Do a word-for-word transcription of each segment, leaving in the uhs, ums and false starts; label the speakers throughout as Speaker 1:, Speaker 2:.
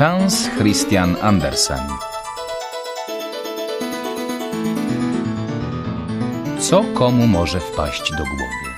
Speaker 1: Hans Christian Andersen. Co komu może wpaść do głowy?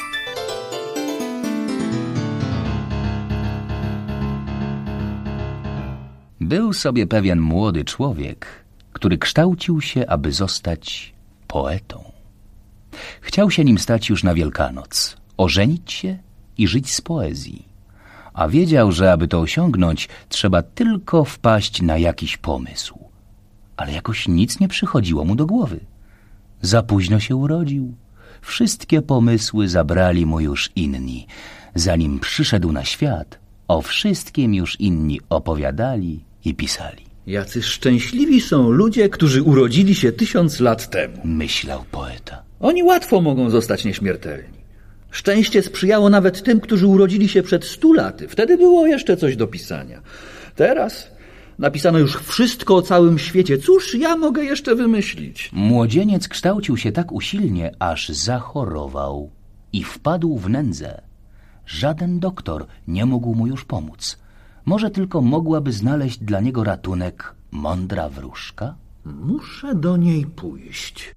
Speaker 1: Był sobie pewien młody człowiek, który kształcił się, aby zostać poetą. Chciał się nim stać już na Wielkanoc, ożenić się i żyć z poezji. A wiedział, że aby to osiągnąć, trzeba tylko wpaść na jakiś pomysł. Ale jakoś nic nie przychodziło mu do głowy. Za późno się urodził. Wszystkie pomysły zabrali mu już inni. Zanim przyszedł na świat, o wszystkim już inni opowiadali i pisali.
Speaker 2: Jacy szczęśliwi są ludzie, którzy urodzili się tysiąc lat temu,
Speaker 1: myślał poeta.
Speaker 2: Oni łatwo mogą zostać nieśmiertelni. Szczęście sprzyjało nawet tym, którzy urodzili się przed stu laty. Wtedy było jeszcze coś do pisania. Teraz napisano już wszystko o całym świecie. Cóż ja mogę jeszcze wymyślić?
Speaker 1: Młodzieniec kształcił się tak usilnie, aż zachorował i wpadł w nędzę. Żaden doktor nie mógł mu już pomóc. Może tylko mogłaby znaleźć dla niego ratunek mądra wróżka?
Speaker 2: Muszę do niej pójść.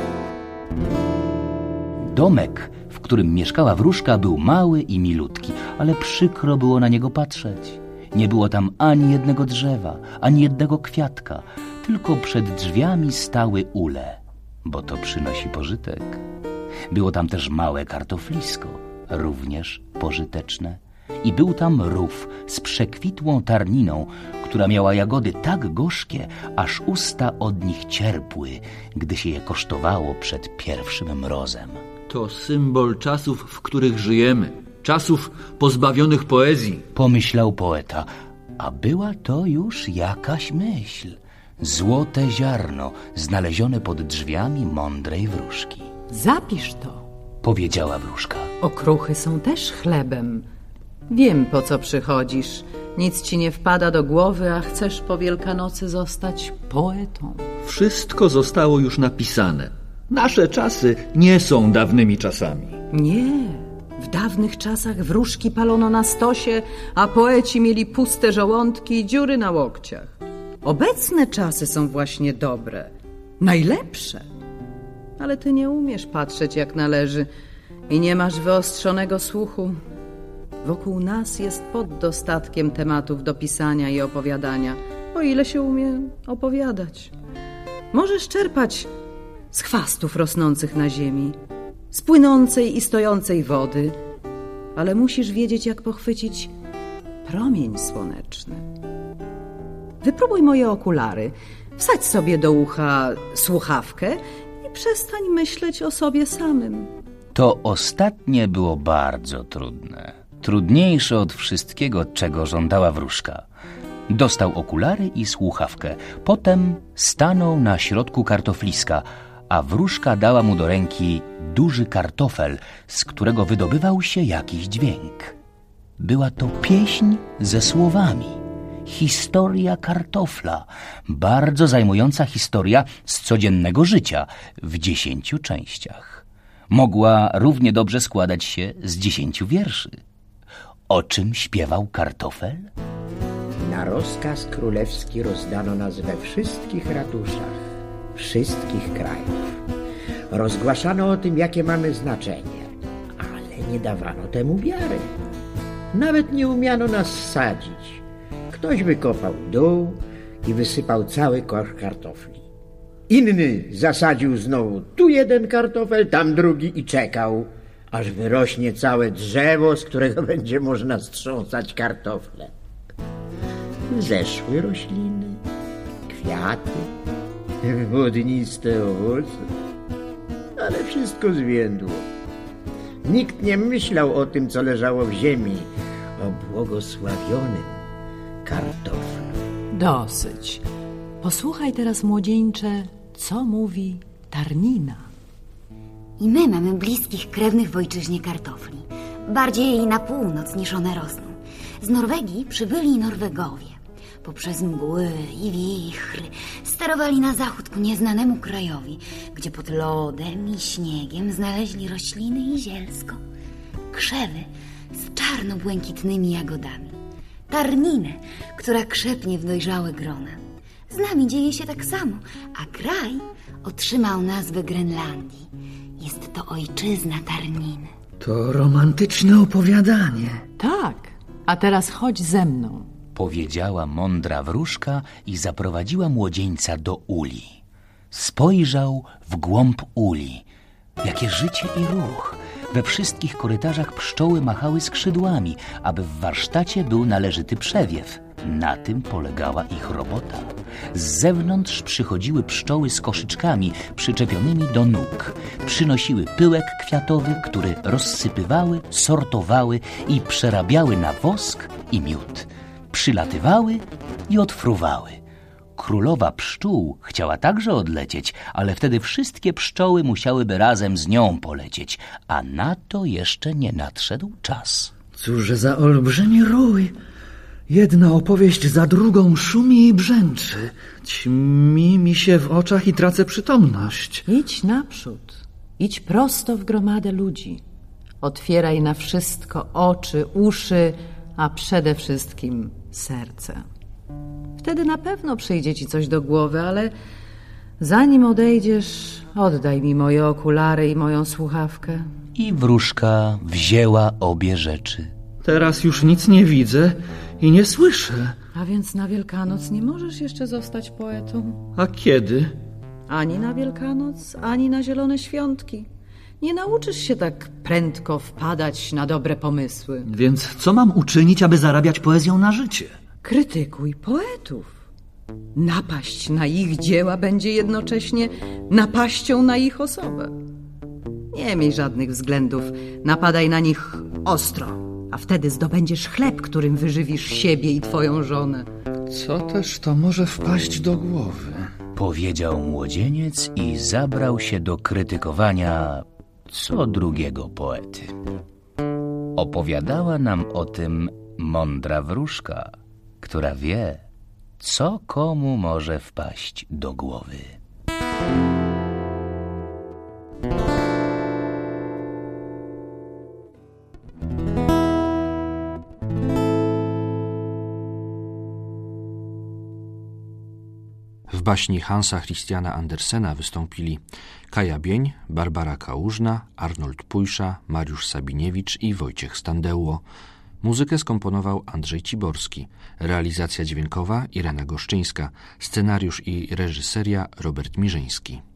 Speaker 1: Domek, w którym mieszkała wróżka, był mały i milutki, ale przykro było na niego patrzeć. Nie było tam ani jednego drzewa, ani jednego kwiatka, tylko przed drzwiami stały ule, bo to przynosi pożytek. Było tam też małe kartoflisko, również pożyteczne. I był tam rów z przekwitłą tarniną, która miała jagody tak gorzkie, aż usta od nich cierpły, gdy się je kosztowało przed pierwszym mrozem.
Speaker 2: To symbol czasów, w których żyjemy. Czasów pozbawionych poezji.
Speaker 1: Pomyślał poeta, a była to już jakaś myśl. Złote ziarno znalezione pod drzwiami mądrej wróżki.
Speaker 3: Zapisz to,
Speaker 1: powiedziała wróżka.
Speaker 3: Okruchy są też chlebem. Wiem, po co przychodzisz. Nic ci nie wpada do głowy, a chcesz po Wielkanocy zostać poetą.
Speaker 2: Wszystko zostało już napisane. Nasze czasy nie są dawnymi czasami.
Speaker 3: Nie. W dawnych czasach wróżki palono na stosie, a poeci mieli puste żołądki i dziury na łokciach. Obecne czasy są właśnie dobre. Najlepsze. Ale ty nie umiesz patrzeć jak należy i nie masz wyostrzonego słuchu. Wokół nas jest pod dostatkiem tematów do pisania i opowiadania, o ile się umie opowiadać. Możesz czerpać z chwastów rosnących na ziemi, z płynącej i stojącej wody, ale musisz wiedzieć, jak pochwycić promień słoneczny. Wypróbuj moje okulary, wsadź sobie do ucha słuchawkę i przestań myśleć o sobie samym.
Speaker 1: To ostatnie było bardzo trudne. Trudniejsze od wszystkiego, czego żądała wróżka. Dostał okulary i słuchawkę. Potem stanął na środku kartofliska, a wróżka dała mu do ręki duży kartofel, z którego wydobywał się jakiś dźwięk. Była to pieśń ze słowami. Historia kartofla. Bardzo zajmująca historia z codziennego życia w dziesięciu częściach. Mogła równie dobrze składać się z dziesięciu wierszy. O czym śpiewał kartofel?
Speaker 4: Na rozkaz królewski rozdano nas we wszystkich ratuszach, wszystkich krajów. Rozgłaszano o tym, jakie mamy znaczenie, ale nie dawano temu wiary. Nawet nie umiano nas sadzić. Ktoś wykopał dół i wysypał cały kosz kartofli. Inny zasadził znowu tu jeden kartofel, tam drugi i czekał, aż wyrośnie całe drzewo, z którego będzie można strząsać kartofle. Zeszły rośliny, kwiaty, wodniste owoce, ale wszystko zwiędło. Nikt nie myślał o tym, co leżało w ziemi, o błogosławionym kartoflu.
Speaker 3: Dosyć. Posłuchaj teraz, młodzieńcze, co mówi tarnina.
Speaker 5: I my mamy bliskich krewnych w ojczyźnie kartofli. Bardziej na północ niż one rosną. Z Norwegii przybyli Norwegowie. Poprzez mgły i wichry sterowali na zachód ku nieznanemu krajowi, gdzie pod lodem i śniegiem znaleźli rośliny i zielsko. Krzewy z czarno-błękitnymi jagodami. Tarninę, która krzepnie w dojrzałe grona. Z nami dzieje się tak samo, a kraj otrzymał nazwę Grenlandii. Jest to ojczyzna Tarniny.
Speaker 2: To romantyczne opowiadanie.
Speaker 3: Tak, a teraz chodź ze mną.
Speaker 1: Powiedziała mądra wróżka i zaprowadziła młodzieńca do uli. Spojrzał w głąb uli. Jakie życie i ruch! We wszystkich korytarzach pszczoły machały skrzydłami, aby w warsztacie był należyty przewiew. Na tym polegała ich robota. Z zewnątrz przychodziły pszczoły z koszyczkami przyczepionymi do nóg. Przynosiły pyłek kwiatowy, który rozsypywały, sortowały i przerabiały na wosk i miód. Przylatywały i odfruwały. Królowa pszczół chciała także odlecieć, ale wtedy wszystkie pszczoły musiałyby razem z nią polecieć, a na to jeszcze nie nadszedł czas.
Speaker 2: Cóż za olbrzymi rój! Jedna opowieść za drugą szumi i brzęczy. Ćmi mi się w oczach i tracę przytomność.
Speaker 3: Idź naprzód. Idź prosto w gromadę ludzi. Otwieraj na wszystko oczy, uszy, a przede wszystkim serce. Wtedy na pewno przyjdzie ci coś do głowy, ale zanim odejdziesz, oddaj mi moje okulary i moją słuchawkę.
Speaker 1: I wróżka wzięła obie rzeczy.
Speaker 2: Teraz już nic nie widzę i nie słyszę.
Speaker 3: A więc na Wielkanoc nie możesz jeszcze zostać poetą?
Speaker 2: A kiedy?
Speaker 3: Ani na Wielkanoc, ani na Zielone Świątki. Nie nauczysz się tak prędko wpadać na dobre pomysły.
Speaker 2: Więc co mam uczynić, aby zarabiać poezją na życie?
Speaker 3: Krytykuj poetów. Napaść na ich dzieła będzie jednocześnie napaścią na ich osobę. Nie miej żadnych względów, napadaj na nich ostro, a wtedy zdobędziesz chleb, którym wyżywisz siebie i twoją żonę.
Speaker 2: Co też to może wpaść do głowy?
Speaker 1: Powiedział młodzieniec i zabrał się do krytykowania co drugiego poety. Opowiadała nam o tym mądra wróżka, która wie, co komu może wpaść do głowy.
Speaker 6: W baśni Hansa Christiana Andersena wystąpili Kaja Bień, Barbara Kałużna, Arnold Pujsza, Mariusz Sabiniewicz i Wojciech Standeło. Muzykę skomponował Andrzej Ciborski. Realizacja dźwiękowa Irena Goszczyńska. Scenariusz i reżyseria Robert Mirzyński.